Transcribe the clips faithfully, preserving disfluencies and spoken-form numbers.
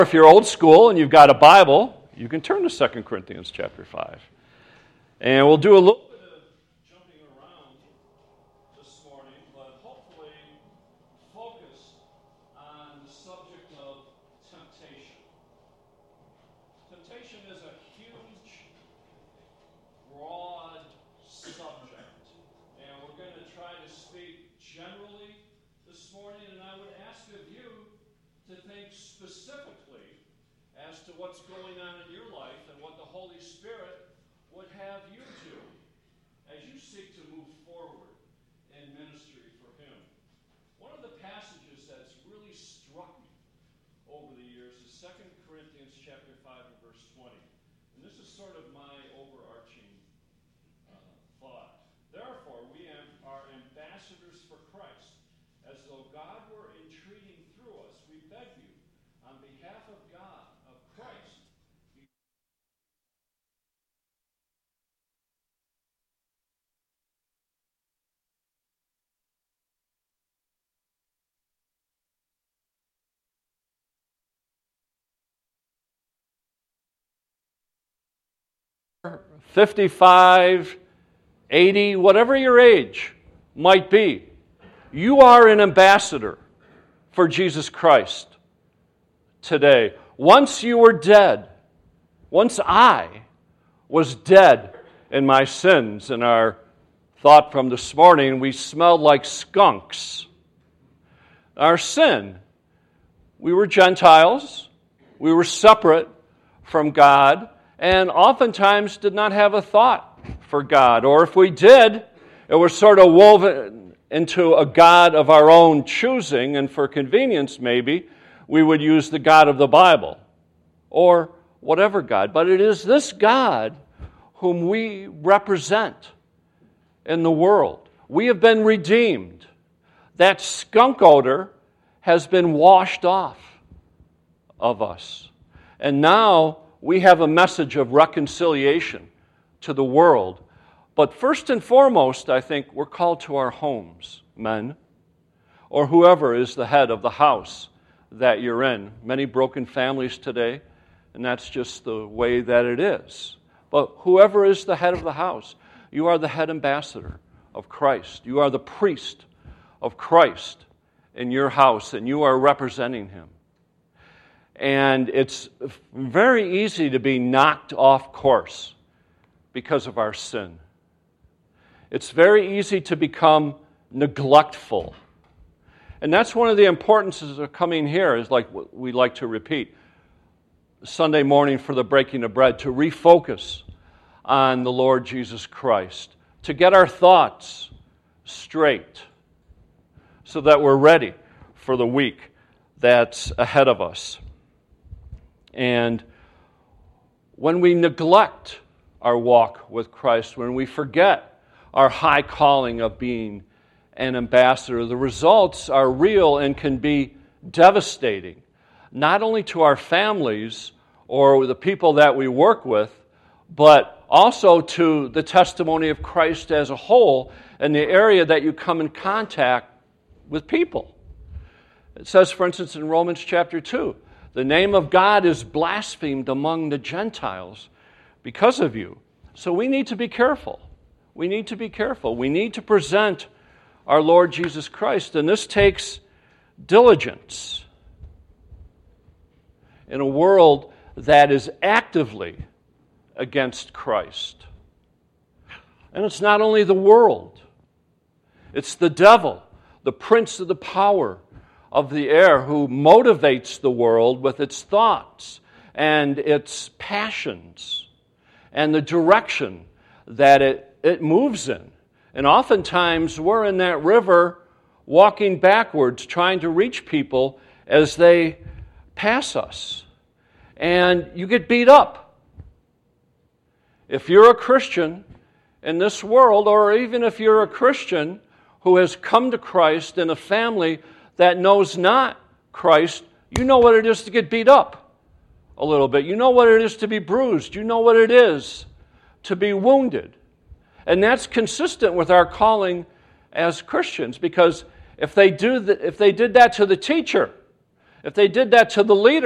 If you're old school and you've got a Bible, you can turn to Second Corinthians chapter five. And we'll do a little bit of jumping around this morning, but hopefully focus on the subject of temptation. Temptation is a huge, broad subject, and we're going to try to speak generally this morning, and I would ask of you to think specifically as to what's going on in your life and what the Holy Spirit would have you do as you seek to move forward in ministry for Him. One of the passages that's really struck me over the years is Second Corinthians chapter five and verse twenty. And this is sort of my overarching uh, thought. Therefore, we am, are ambassadors for Christ, as though God were entreating through us. We beg you, on behalf of God, of Christ, fifty-five, eighty, whatever your age might be, you are an ambassador for Jesus Christ today. Once you were dead, once I was dead in my sins, and our thought from this morning, we smelled like skunks. Our sin, we were Gentiles, we were separate from God, and oftentimes did not have a thought for God. Or if we did, it was sort of woven into a God of our own choosing, and for convenience maybe, we would use the God of the Bible, or whatever God. But it is this God whom we represent in the world. We have been redeemed. That skunk odor has been washed off of us. And now we have a message of reconciliation to the world. But first and foremost, I think we're called to our homes, men, or whoever is the head of the house that you're in. Many broken families today, and that's just the way that it is. But whoever is the head of the house, you are the head ambassador of Christ. You are the priest of Christ in your house, and you are representing Him. And it's very easy to be knocked off course because of our sin. It's very easy to become neglectful. And that's one of the importances of coming here, is like we like to repeat, Sunday morning for the breaking of bread, to refocus on the Lord Jesus Christ, to get our thoughts straight so that we're ready for the week that's ahead of us. And when we neglect our walk with Christ, when we forget our high calling of being an ambassador, the results are real and can be devastating, not only to our families or the people that we work with, but also to the testimony of Christ as a whole in the area that you come in contact with people. It says, for instance, in Romans chapter two, the name of God is blasphemed among the Gentiles because of you. So we need to be careful. We need to be careful. We need to present our Lord Jesus Christ, and this takes diligence in a world that is actively against Christ. And it's not only the world, it's the devil, the prince of the power of the air, who motivates the world with its thoughts and its passions and the direction that it, it moves in. And oftentimes we're in that river walking backwards, trying to reach people as they pass us. And you get beat up. If you're a Christian in this world, or even if you're a Christian who has come to Christ in a family that knows not Christ, you know what it is to get beat up a little bit. You know what it is to be bruised. You know what it is to be wounded. And that's consistent with our calling as Christians, because if they do the, if they did that to the teacher, if they did that to the leader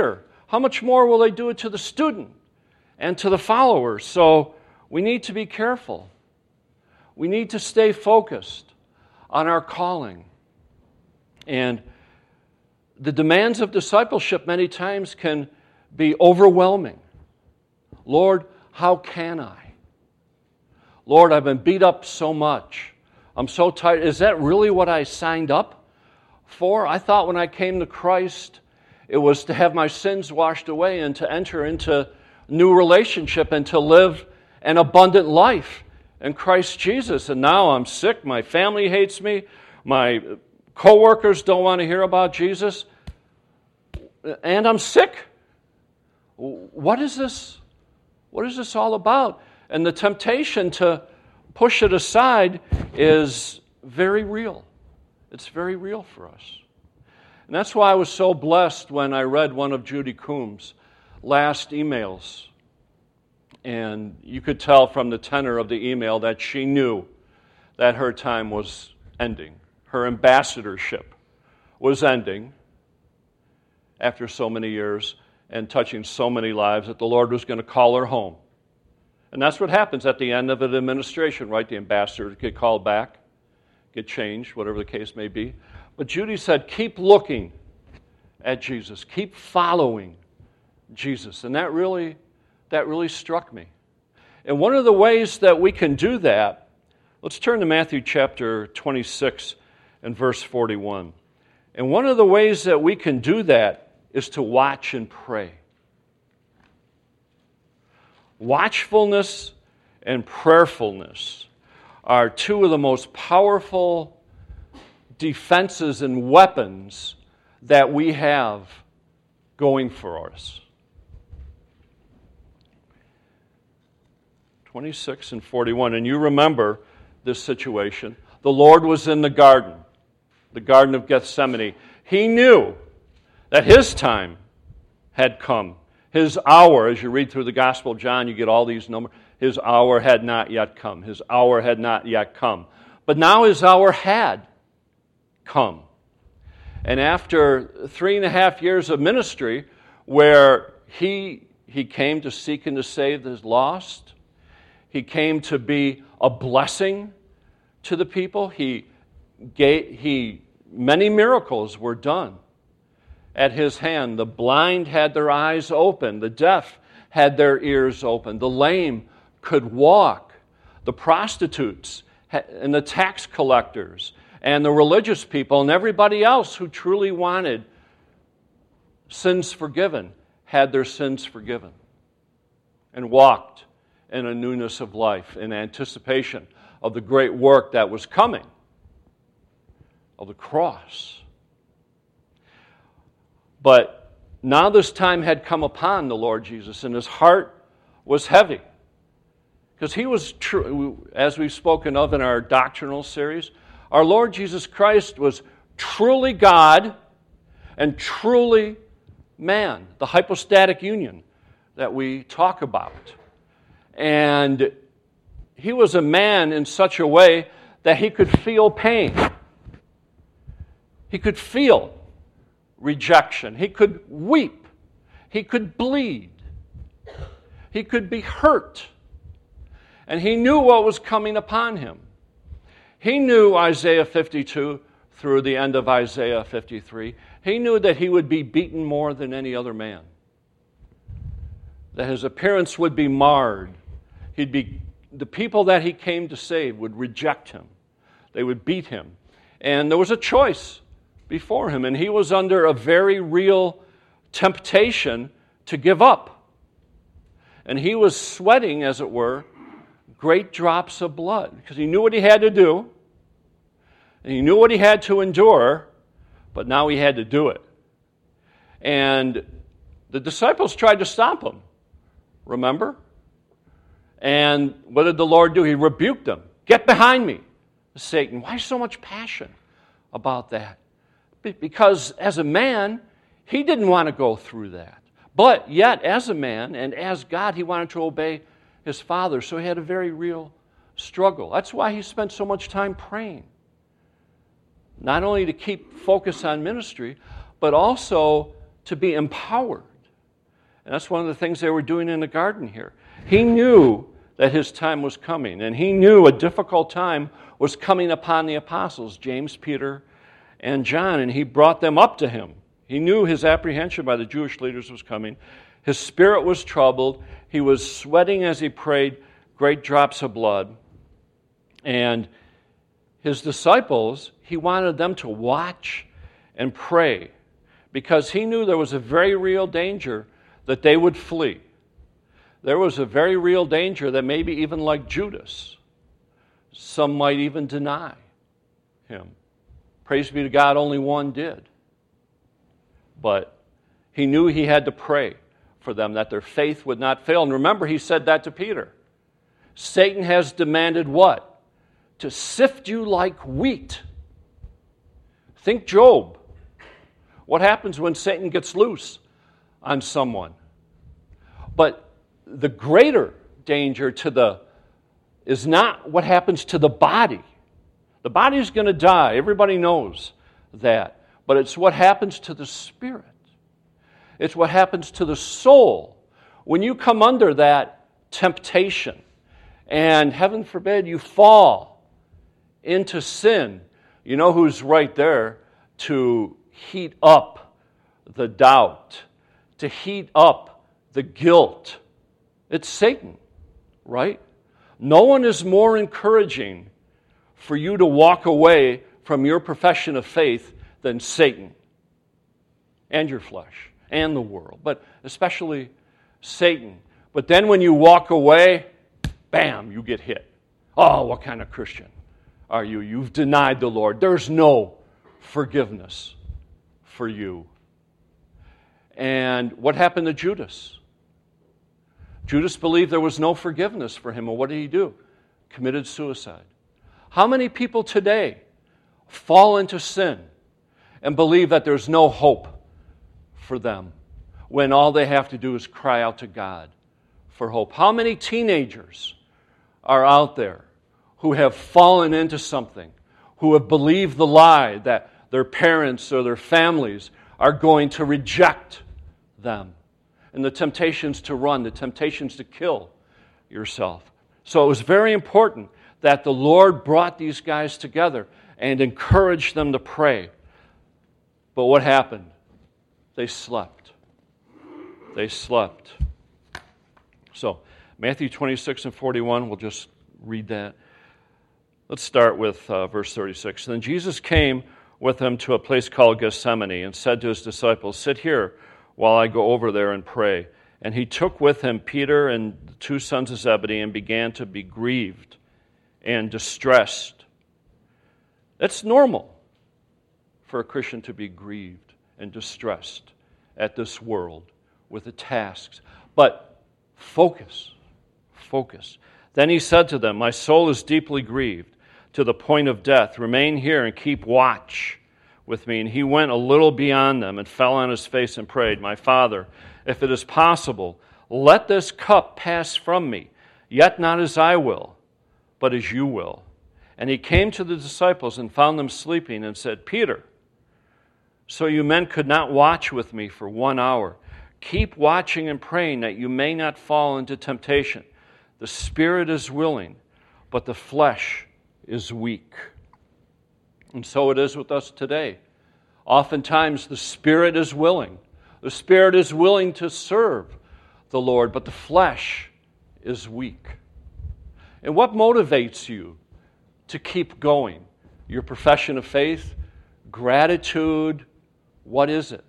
how much more will they do it to the student and to the followers? So we need to be careful. We need to stay focused on our calling. And the demands of discipleship many times can be overwhelming. Lord, how can I? Lord, I've been beat up so much. I'm so tired. Is that really what I signed up for? I thought when I came to Christ, it was to have my sins washed away and to enter into new relationship and to live an abundant life in Christ Jesus. And now I'm sick. My family hates me. My coworkers don't want to hear about Jesus. And I'm sick. What is this? What is this all about? And the temptation to push it aside is very real. It's very real for us. And that's why I was so blessed when I read one of Judy Coombs' last emails. And you could tell from the tenor of the email that she knew that her time was ending. Her ambassadorship was ending after so many years and touching so many lives that the Lord was going to call her home. And that's what happens at the end of an administration, right? The ambassadors get called back, get changed, whatever the case may be. But Judy said, keep looking at Jesus. Keep following Jesus. And that really, that really struck me. And one of the ways that we can do that, let's turn to Matthew chapter twenty-six and verse forty-one. And one of the ways that we can do that is to watch and pray. Watchfulness and prayerfulness are two of the most powerful defenses and weapons that we have going for us. twenty-six and forty-one. And you remember this situation. The Lord was in the garden, the Garden of Gethsemane. He knew that His time had come. His hour, as you read through the Gospel of John, you get all these numbers. His hour had not yet come. His hour had not yet come. But now His hour had come. And after three and a half years of ministry, where He, he came to seek and to save the lost, He came to be a blessing to the people. He gave, he, many miracles were done at His hand. The blind had their eyes open. The deaf had their ears open. The lame could walk. The prostitutes and the tax collectors and the religious people and everybody else who truly wanted sins forgiven had their sins forgiven and walked in a newness of life in anticipation of the great work that was coming, of the cross. But now this time had come upon the Lord Jesus, and His heart was heavy. Because He was true, as we've spoken of in our doctrinal series, our Lord Jesus Christ was truly God and truly man, the hypostatic union that we talk about. And He was a man in such a way that He could feel pain. He could feel rejection. He could weep. He could bleed. He could be hurt. And He knew what was coming upon Him. He knew Isaiah fifty-two through the end of Isaiah fifty-three. He knew that He would be beaten more than any other man. That His appearance would be marred. He'd be, the people that He came to save would reject Him. They would beat Him. And there was a choice before Him, and He was under a very real temptation to give up. And He was sweating, as it were, great drops of blood, because He knew what He had to do, and He knew what He had to endure, but now He had to do it. And the disciples tried to stop Him, remember? And what did the Lord do? He rebuked them. Get behind me, Satan. Why so much passion about that? Because as a man, He didn't want to go through that. But yet, as a man and as God, He wanted to obey His Father. So He had a very real struggle. That's why He spent so much time praying. Not only to keep focus on ministry, but also to be empowered And that's one of the things they were doing in the garden here. He knew that his time was coming, and he knew a difficult time was coming upon the apostles, James, Peter, and John, and he brought them up to him. He knew his apprehension by the Jewish leaders was coming. His spirit was troubled. He was sweating as he prayed, great drops of blood. And his disciples, he wanted them to watch and pray because he knew there was a very real danger that they would flee. There was a very real danger that maybe even like Judas, some might even deny him. Praise be to God, only one did. But he knew he had to pray for them, that their faith would not fail. And remember, he said that to Peter. Satan has demanded what? To sift you like wheat. Think Job. What happens when Satan gets loose on someone? But the greater danger to the is not what happens to the body. The body is going to die. Everybody knows that. But it's what happens to the spirit. It's what happens to the soul. When you come under that temptation, and heaven forbid you fall into sin, you know who's right there to heat up the doubt, to heat up the guilt? It's Satan, right? No one is more encouraging for you to walk away from your profession of faith than Satan and your flesh and the world, but especially Satan. But then when you walk away, bam, you get hit. Oh, what kind of Christian are you? You've denied the Lord. There's no forgiveness for you. And what happened to Judas? Judas believed there was no forgiveness for him, and what did he do? Committed suicide. How many people today fall into sin and believe that there's no hope for them when all they have to do is cry out to God for hope? How many teenagers are out there who have fallen into something, who have believed the lie that their parents or their families are going to reject them, and the temptations to run, the temptations to kill yourself? So it was very important that the Lord brought these guys together and encouraged them to pray. But what happened? They slept. They slept. So, Matthew twenty-six and forty-one, we'll just read that. Let's start with uh, verse thirty-six. Then Jesus came with them to a place called Gethsemane and said to his disciples, "Sit here while I go over there and pray." And he took with him Peter and the two sons of Zebedee and began to be grieved and distressed. That's normal for a Christian to be grieved and distressed at this world with the tasks. But focus, focus. Then he said to them, "My soul is deeply grieved to the point of death. Remain here and keep watch with me." And he went a little beyond them and fell on his face and prayed, "My Father, if it is possible, let this cup pass from me, yet not as I will, but as you will." And he came to the disciples and found them sleeping and said, "Peter, so you men could not watch with me for one hour. Keep watching and praying that you may not fall into temptation. The spirit is willing, but the flesh is weak." And so it is with us today. Oftentimes the spirit is willing. The spirit is willing to serve the Lord, but the flesh is weak. And what motivates you to keep going? Your profession of faith? Gratitude? What is it?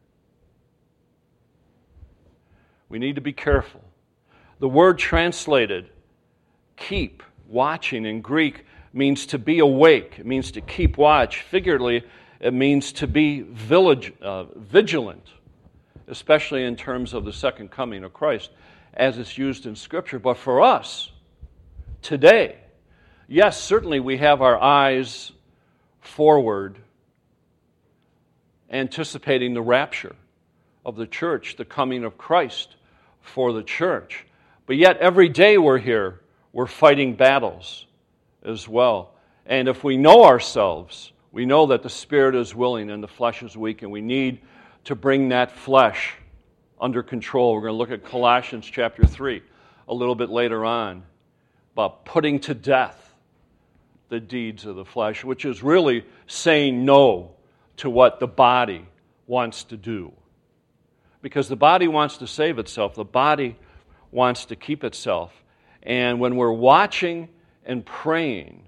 We need to be careful. The word translated keep, watching in Greek, means to be awake. It means to keep watch. Figuratively, it means to be village, uh, vigilant, especially in terms of the second coming of Christ, as it's used in Scripture. But for us, today, yes, certainly we have our eyes forward, anticipating the rapture of the church, the coming of Christ for the church. But yet every day we're here, we're fighting battles as well. And if we know ourselves, we know that the spirit is willing and the flesh is weak, and we need to bring that flesh under control. We're going to look at Colossians chapter three a little bit later on about putting to death the deeds of the flesh, which is really saying no to what the body wants to do. Because the body wants to save itself. The body wants to keep itself. And when we're watching and praying,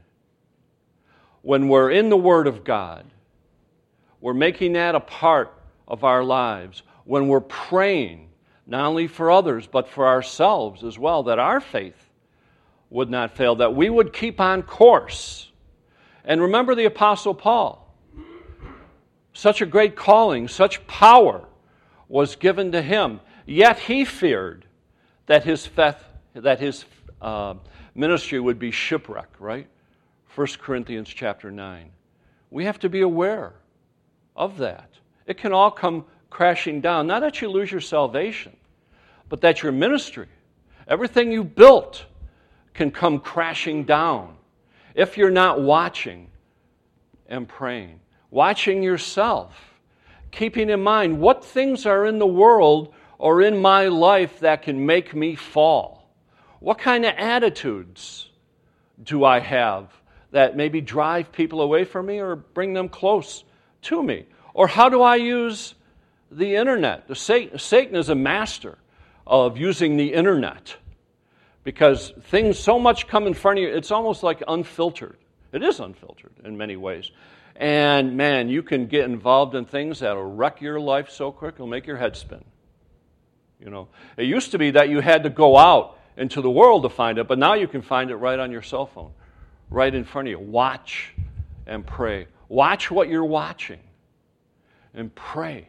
when we're in the Word of God, we're making that a part of our lives. When we're praying, not only for others, but for ourselves as well, that our faith would not fail, that we would keep on course. And remember the Apostle Paul. Such a great calling, such power was given to him, yet he feared that his faith, that his uh, ministry would be shipwrecked, right? First Corinthians chapter nine. We have to be aware of that. It can all come crashing down. Not that you lose your salvation, but that your ministry, everything you built, can come crashing down if you're not watching and praying. Watching yourself, keeping in mind what things are in the world or in my life that can make me fall. What kind of attitudes do I have that maybe drive people away from me or bring them close to me? Or how do I use the internet? The Satan, Satan is a master of using the internet because things so much come in front of you, it's almost like unfiltered. It is unfiltered in many ways. And man, you can get involved in things that'll wreck your life so quick, it'll make your head spin. You know, it used to be that you had to go out into the world to find it, but now you can find it right on your cell phone, right in front of you. Watch and pray. Watch what you're watching and pray.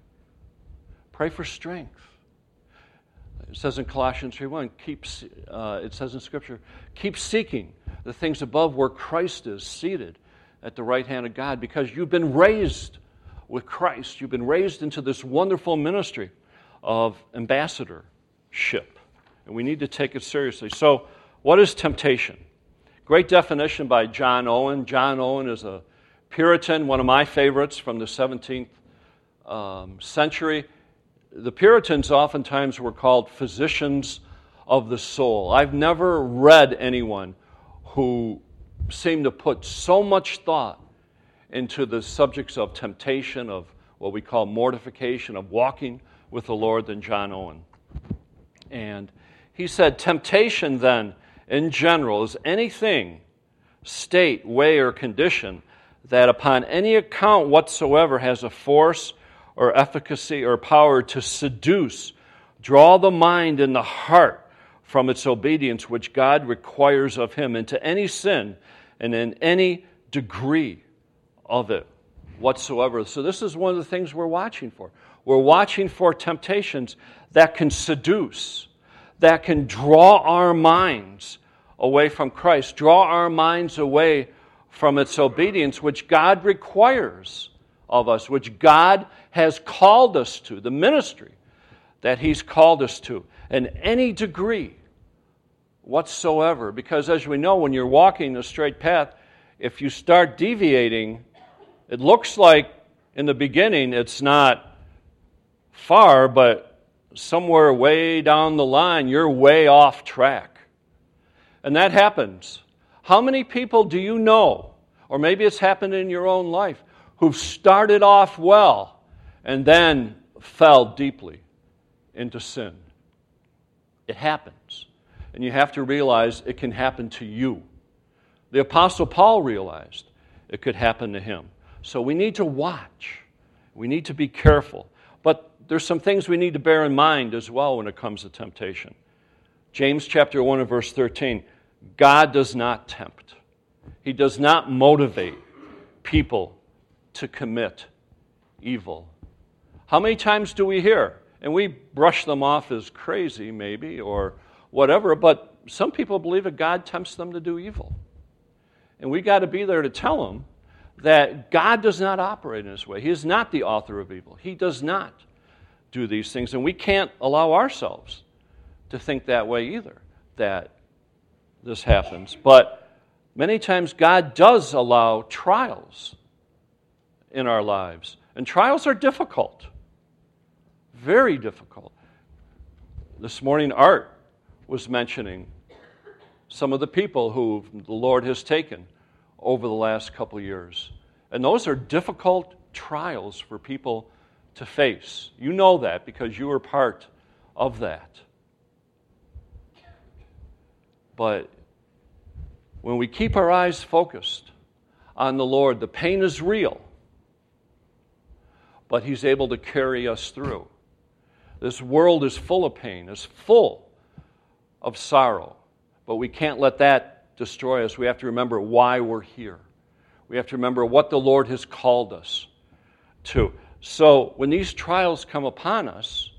Pray for strength. It says in Colossians three one, keep, uh, it says in Scripture, keep seeking the things above where Christ is seated at the right hand of God, because you've been raised with Christ. You've been raised into this wonderful ministry of ambassadorship, and we need to take it seriously. So, what is temptation? Great definition by John Owen. John Owen is a Puritan, one of my favorites from the seventeenth um, century. The Puritans oftentimes were called physicians of the soul. I've never read anyone who seemed to put so much thought into the subjects of temptation, of what we call mortification, of walking with the Lord than John Owen. And he said, temptation then, in general, is anything, state, way, or condition that upon any account whatsoever has a force or efficacy or power to seduce, draw the mind and the heart from its obedience which God requires of him into any sin and in any degree of it whatsoever. So this is one of the things we're watching for. We're watching for temptations that can seduce, that can draw our minds away from Christ, draw our minds away from its obedience, which God requires of us, which God has called us to, the ministry that He's called us to, in any degree whatsoever. Because as we know, when you're walking the straight path, if you start deviating, it looks like in the beginning it's not far, but somewhere way down the line, you're way off track. And that happens. How many people do you know, or maybe it's happened in your own life, who've started off well and then fell deeply into sin? It happens. And you have to realize it can happen to you. The Apostle Paul realized it could happen to him. So we need to watch. We need to be careful. But there's some things we need to bear in mind as well when it comes to temptation. James chapter one and verse thirteen, God does not tempt. He does not motivate people to commit evil. How many times do we hear? And we brush them off as crazy maybe or whatever, but some people believe that God tempts them to do evil. And we got to be there to tell them that God does not operate in this way. He is not the author of evil. He does not do these things, and we can't allow ourselves to think that way either, that this happens. But many times God does allow trials in our lives, and trials are difficult, Very difficult. This morning, Art was mentioning some of the people who the Lord has taken over the last couple years. And those are difficult trials for people to face. You know that because you were part of that. But when we keep our eyes focused on the Lord, the pain is real, but He's able to carry us through. This world is full of pain, is full of sorrow, but we can't let that destroy us. We have to remember why we're here. We have to remember what the Lord has called us to. So when these trials come upon us,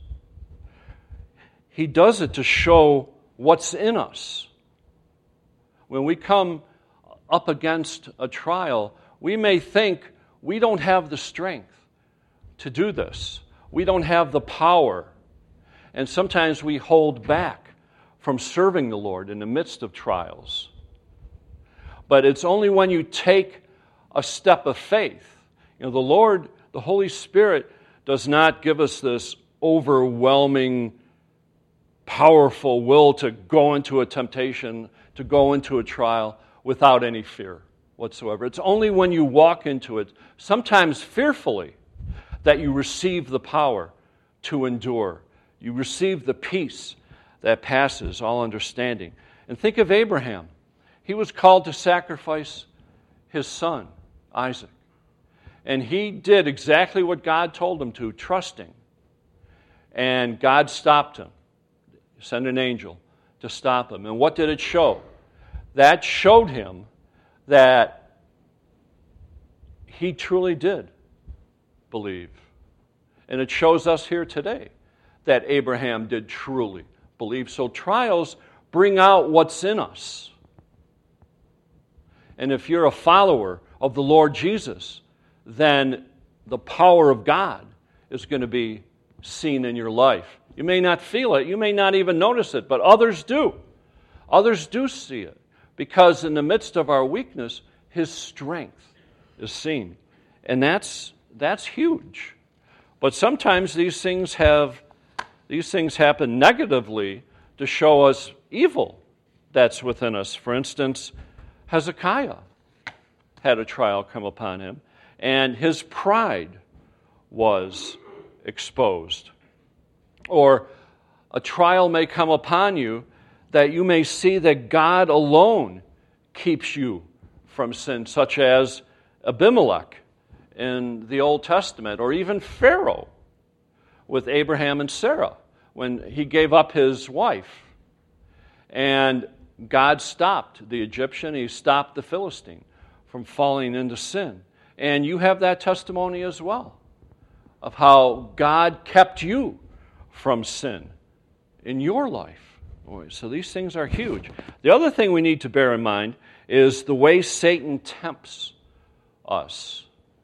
He does it to show what's in us. When we come up against a trial, we may think we don't have the strength to do this. We don't have the power. And sometimes we hold back from serving the Lord in the midst of trials. But it's only when you take a step of faith. You know, the Lord, the Holy Spirit, does not give us this overwhelming, powerful will to go into a temptation, to go into a trial without any fear whatsoever. It's only when you walk into it, sometimes fearfully, that you receive the power to endure. You receive the peace that passes all understanding. And think of Abraham. He was called to sacrifice his son, Isaac. And he did exactly what God told him to, trusting. And God stopped him. Sent an angel to stop him. And what did it show? That showed him that he truly did believe. And it shows us here today that Abraham did truly believe. So trials bring out what's in us. And if you're a follower of the Lord Jesus, then the power of God is going to be seen in your life. You may not feel it, you may not even notice it, but others do. Others do see it, because in the midst of our weakness, His strength is seen. And that's that's huge. But sometimes these things have these things happen negatively to show us evil that's within us. For instance, Hezekiah had a trial come upon him, and his pride was exposed. Or a trial may come upon you that you may see that God alone keeps you from sin, such as Abimelech in the Old Testament, or even Pharaoh with Abraham and Sarah when he gave up his wife. And God stopped the Egyptian, He stopped the Philistine from falling into sin. And you have that testimony as well of how God kept you from sin in your life. So these things are huge. The other thing we need to bear in mind is the way Satan tempts us.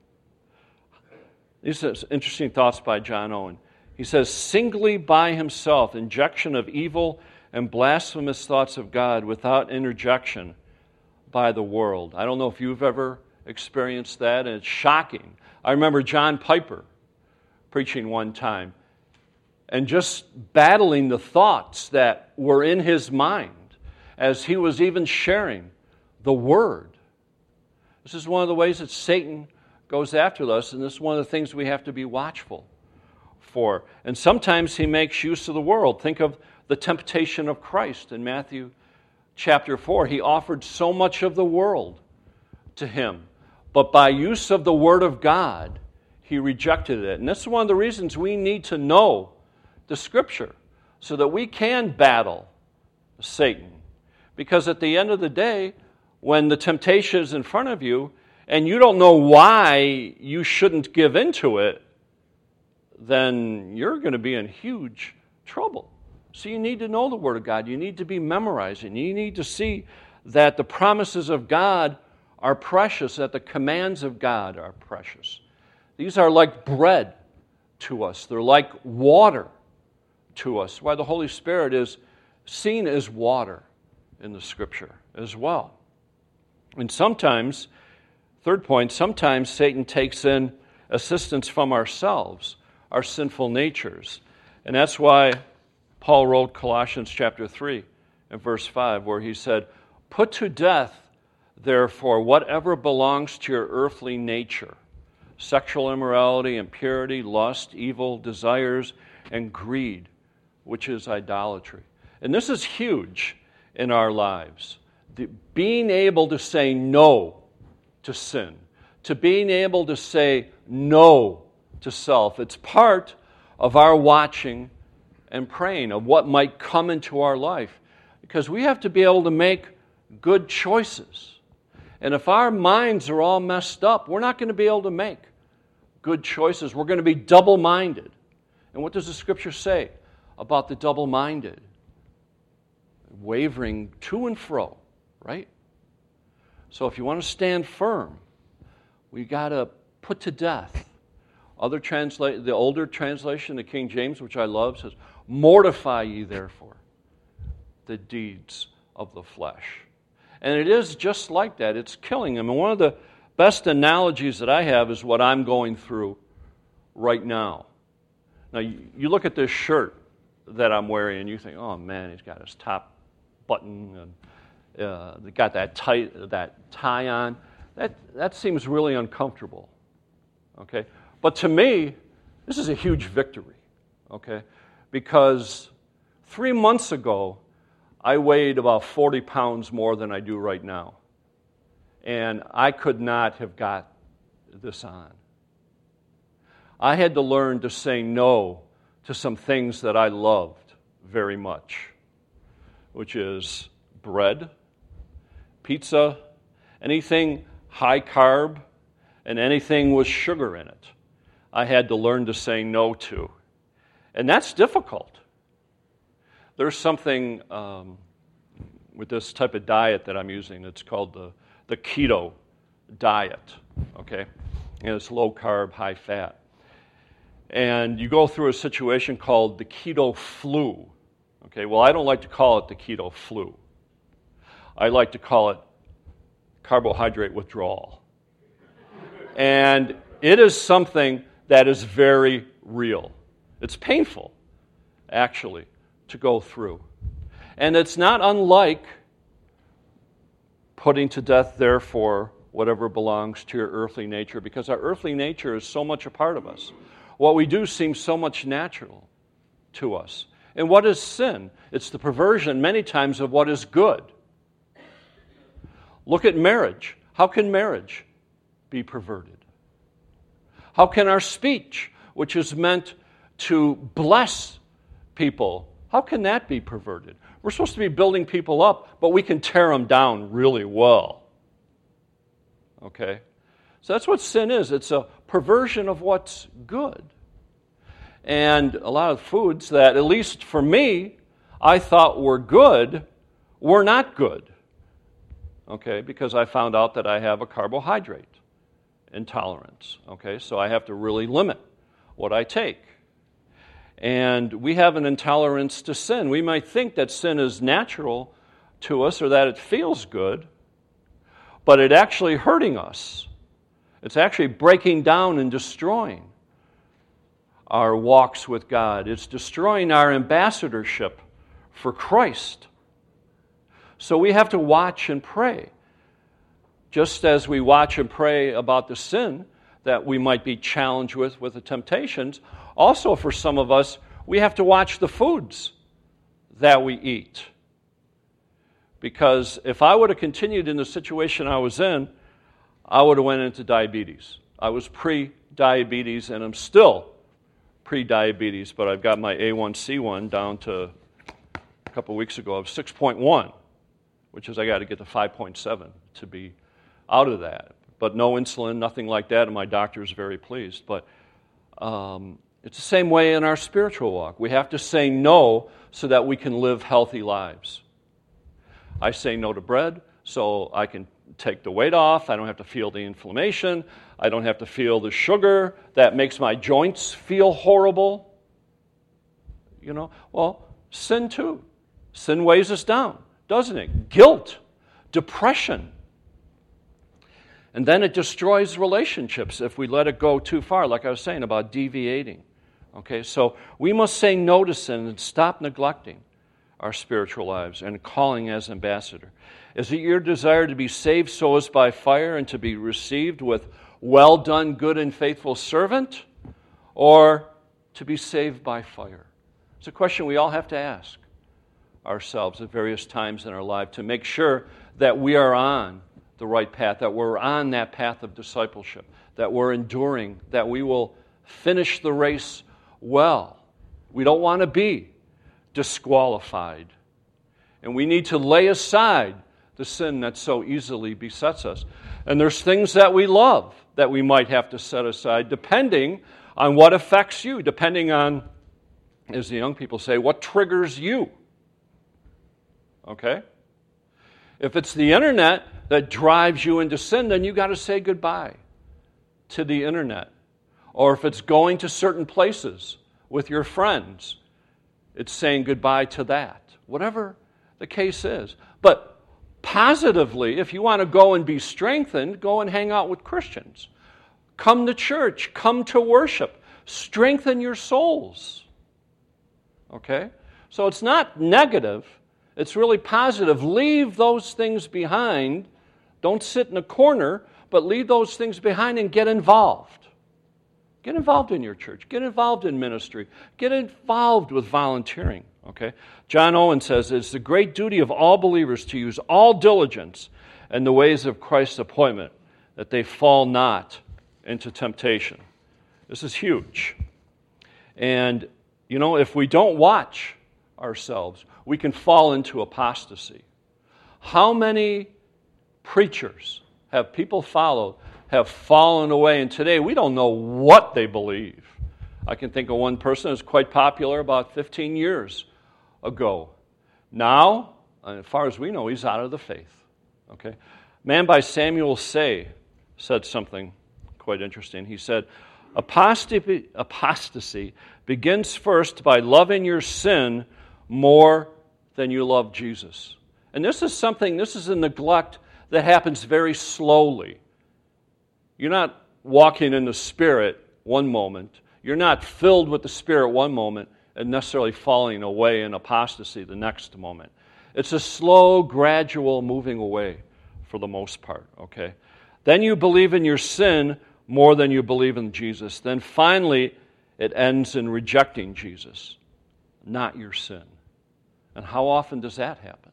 These are interesting thoughts by John Owen. He says, singly by himself, injection of evil and blasphemous thoughts of God without interjection by the world. I don't know if you've ever experienced that, and it's shocking. I remember John Piper preaching one time and just battling the thoughts that were in his mind as he was even sharing the Word. This is one of the ways that Satan goes after us, and this is one of the things we have to be watchful for. And sometimes he makes use of the world. Think of the temptation of Christ in Matthew chapter four. He offered so much of the world to him, but by use of the Word of God, he rejected it. And this is one of the reasons we need to know the Scripture so that we can battle Satan. Because at the end of the day, when the temptation is in front of you and you don't know why you shouldn't give into it, then you're going to be in huge trouble. So you need to know the Word of God. You need to be memorizing. You need to see that the promises of God are precious, that the commands of God are precious. These are like bread to us. They're like water to us. Why the Holy Spirit is seen as water in the Scripture as well. And sometimes, third point, sometimes Satan takes in assistance from ourselves, our sinful natures. And that's why Paul wrote Colossians chapter three and verse five, where he said, "Put to death, therefore, whatever belongs to your earthly nature, sexual immorality, impurity, lust, evil desires, and greed, which is idolatry." And this is huge in our lives. The, being able to say no to sin, to being able to say no to self. It's part of our watching and praying of what might come into our life, because we have to be able to make good choices. And if our minds are all messed up, we're not going to be able to make good choices. We're going to be double-minded. And what does the Scripture say about the double-minded? Wavering to and fro, right? So if you want to stand firm, we got to put to death. Other translate, the older translation, the King James, which I love, says, "Mortify ye therefore the deeds of the flesh." And it is just like that. It's killing them. And one of the best analogies that I have is what I'm going through right now. Now, you, you look at this shirt that I'm wearing, and you think, "Oh man, he's got his top button and uh, got that tight that tie on." That that seems really uncomfortable. Okay, but to me, this is a huge victory. Okay, because three months ago, I weighed about forty pounds more than I do right now, and I could not have got this on. I had to learn to say no to some things that I loved very much, which is bread, pizza, anything high carb, and anything with sugar in it. I had to learn to say no to. And that's difficult. There's something um, with this type of diet that I'm using. It's called the, the keto diet, okay? And it's low carb, high fat. And you go through a situation called the keto flu. Okay, well, I don't like to call it the keto flu. I like to call it carbohydrate withdrawal. And it is something that is very real. It's painful, actually, to go through. And it's not unlike putting to death, therefore, whatever belongs to your earthly nature, because our earthly nature is so much a part of us. What we do seems so much natural to us. And what is sin? It's the perversion, many times, of what is good. Look at marriage. How can marriage be perverted? How can our speech, which is meant to bless people, how can that be perverted? We're supposed to be building people up, but we can tear them down really well. Okay? So that's what sin is. It's a perversion of what's good. And a lot of foods that, at least for me, I thought were good, were not good. Okay, because I found out that I have a carbohydrate intolerance. Okay, so I have to really limit what I take. And we have an intolerance to sin. We might think that sin is natural to us or that it feels good, but it's actually hurting us. It's actually breaking down and destroying our walks with God. It's destroying our ambassadorship for Christ. So we have to watch and pray. Just as we watch and pray about the sin that we might be challenged with, with the temptations, also for some of us, we have to watch the foods that we eat. Because if I would have continued in the situation I was in, I would have went into diabetes. I was pre-diabetes, and I'm still pre-diabetes, but I've got my A one C one down to a couple weeks ago of six point one, which is I got to get to five point seven to be out of that. But no insulin, nothing like that, and my doctor is very pleased. But um, it's the same way in our spiritual walk. We have to say no so that we can live healthy lives. I say no to bread so I can take the weight off. I don't have to feel the inflammation. I don't have to feel the sugar that makes my joints feel horrible. You know, well, sin too. Sin weighs us down, doesn't it? Guilt, depression. And then it destroys relationships if we let it go too far, like I was saying about deviating Okay, so we must say no to sin and stop neglecting our spiritual lives and calling as ambassador. Is it your desire to be saved so as by fire and to be received with well done, good and faithful servant, or to be saved by fire? It's a question we all have to ask ourselves at various times in our life to make sure that we are on the right path, that we're on that path of discipleship, that we're enduring, that we will finish the race well. We don't want to be disqualified. And we need to lay aside the sin that so easily besets us. And there's things that we love that we might have to set aside depending on what affects you, depending on, as the young people say, what triggers you. Okay? If it's the internet that drives you into sin, then you've got to say goodbye to the internet. Or if it's going to certain places with your friends, it's saying goodbye to that. Whatever the case is. But positively, if you want to go and be strengthened, go and hang out with Christians. Come to church. Come to worship. Strengthen your souls. Okay? So it's not negative. It's really positive. Leave those things behind. Don't sit in a corner, but leave those things behind and get involved. Get involved in your church. Get involved in ministry. Get involved with volunteering. Okay? John Owen says, it's the great duty of all believers to use all diligence in the ways of Christ's appointment, that they fall not into temptation. This is huge. And, you know, if we don't watch ourselves, we can fall into apostasy. How many preachers have people followed have fallen away, and today we don't know what they believe. I can think of one person who's quite popular about fifteen years ago. Now, as far as we know, he's out of the faith. Okay, a man by Samuel Say said something quite interesting. He said, apostasy, apostasy begins first by loving your sin more than you love Jesus. And this is something, this is a neglect that happens very slowly. You're not walking in the Spirit one moment. You're not filled with the Spirit one moment and necessarily falling away in apostasy the next moment. It's a slow, gradual moving away for the most part, okay? Then you believe in your sin more than you believe in Jesus. Then finally, it ends in rejecting Jesus, not your sin. And how often does that happen?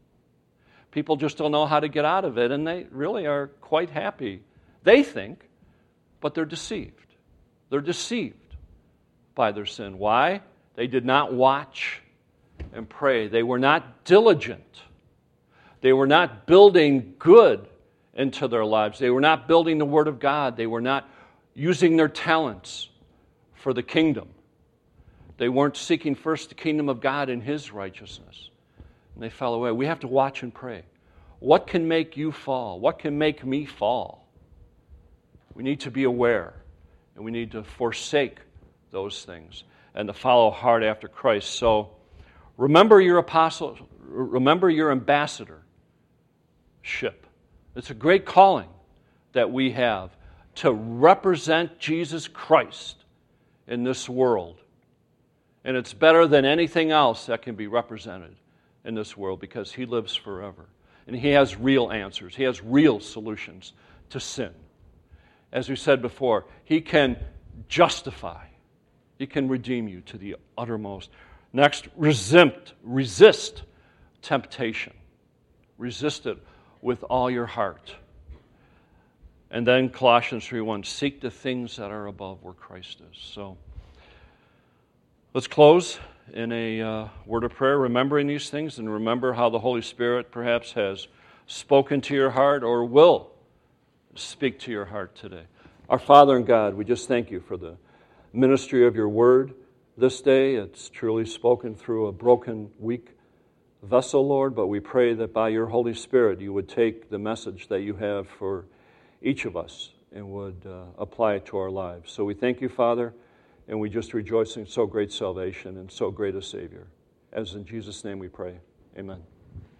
People just don't know how to get out of it, and they really are quite happy. They think, but they're deceived. They're deceived by their sin. Why? They did not watch and pray. They were not diligent. They were not building good into their lives. They were not building the Word of God. They were not using their talents for the kingdom. They weren't seeking first the kingdom of God and His righteousness. And they fell away. We have to watch and pray. What can make you fall? What can make me fall? We need to be aware, and we need to forsake those things and to follow hard after Christ. So remember your apostle, remember your ambassadorship. It's a great calling that we have to represent Jesus Christ in this world. And it's better than anything else that can be represented in this world because He lives forever. And He has real answers. He has real solutions to sin. As we said before, He can justify. He can redeem you to the uttermost. Next, resist, resist temptation. Resist it with all your heart. And then Colossians three one, seek the things that are above where Christ is. So let's close in a uh, word of prayer, remembering these things, and remember how the Holy Spirit perhaps has spoken to your heart or will speak to your heart today. Our Father and God, we just thank You for the ministry of Your Word this day. It's truly spoken through a broken, weak vessel, Lord, but we pray that by Your Holy Spirit You would take the message that You have for each of us and would uh, apply it to our lives. So we thank You, Father, and we just rejoice in so great salvation and so great a Savior. As in Jesus' name we pray. Amen.